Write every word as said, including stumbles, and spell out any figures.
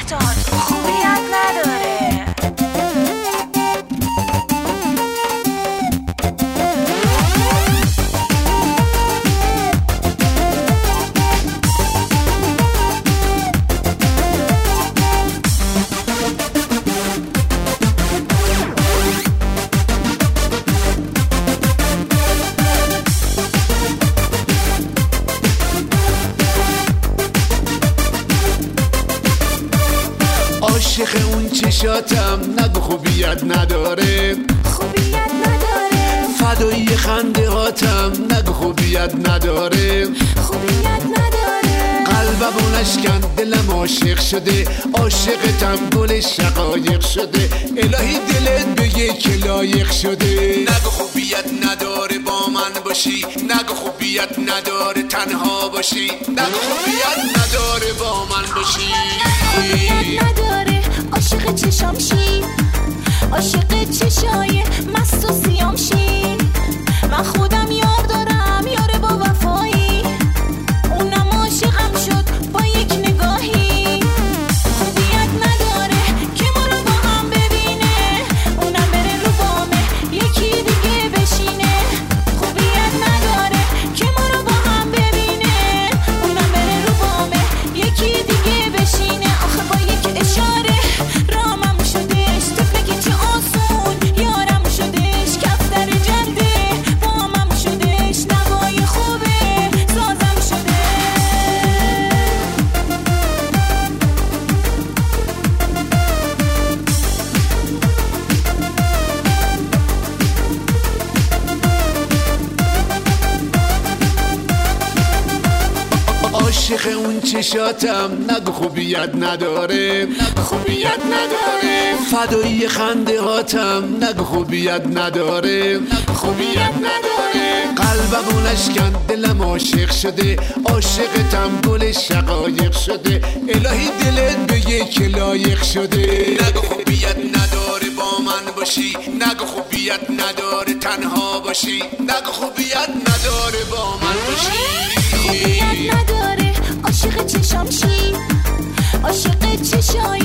مهداد خوبیت نداره. عاشق اون چشاتم نگو خوبیت نداره، خوبیت نداره. فدایی خنده هاتم نگو خوبیت نداره، خوبیت نداره. قلبم و نشکن دلم عاشق شده، عاشقتم گل شقایق شده، الهی دلت بگه که لایق شده. نگو خوبیت نداره با من باشی، نگو خوبیت نداره تنها باشی، نگو خوبیت نداره با من باشی. خوبیت نداره عاشق چشام شی، عاشق چشای مست و سیام شی. من خودم یار دارم یار با وفایی، اونم عاشقم شد با یک نگاهی. خوبیت نداره که ما رو با هم ببینه، اونم بره رو بامه یکی دیگه بشینه. خوبیت نداره که ما رو با هم ببینه، اونم بره رو بامه یکی دیگه بشینه. آخه با یک اشاره رامم شدش، طفلکی چه آسون یارم شدش، کفتر جلده بامم شدش، نوای خوبه سازم شده. عاشق اون چشاتم نگو خوبیت نداره، خوبیت نداره. فدایی خنده هاتم نگو خوبیت نداره، خوبیت نداره. قلبم و نشکن دلم عاشق شده، عاشقتم گل شقایق شده، الهی دلت بگه که لایق شده. نگو خوبیت نداره با من باشی، نگو خوبیت نداره تنها باشی، نگو خوبیت نداره با من باشی. خوبیت نداره عاشق چشام شی، عاشق چشای